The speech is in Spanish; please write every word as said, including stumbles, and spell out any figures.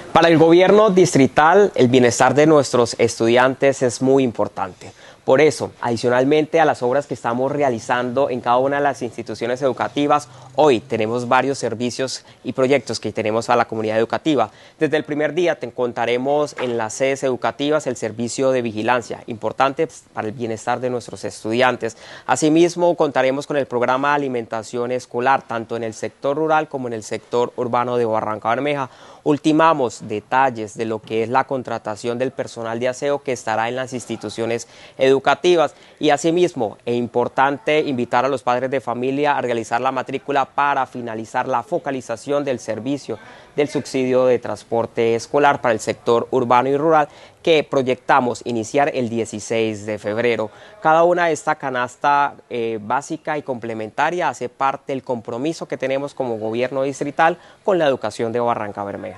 Para el gobierno distrital, el bienestar de nuestros estudiantes es muy importante. Por eso, adicionalmente a las obras que estamos realizando en cada una de las instituciones educativas, hoy tenemos varios servicios y proyectos que tenemos a la comunidad educativa. Desde el primer día te contaremos en las sedes educativas el servicio de vigilancia, importante para el bienestar de nuestros estudiantes. Asimismo, contaremos con el programa de alimentación escolar, tanto en el sector rural como en el sector urbano de Barrancabermeja. Ultimamos detalles de lo que es la contratación del personal de aseo que estará en las instituciones educativas y asimismo es importante invitar a los padres de familia a realizar la matrícula para finalizar la focalización del servicio del subsidio de transporte escolar para el sector urbano y rural que proyectamos iniciar el dieciséis de febrero. Cada una de esta canasta eh, básica y complementaria hace parte del compromiso que tenemos como gobierno distrital con la educación de Barrancabermeja.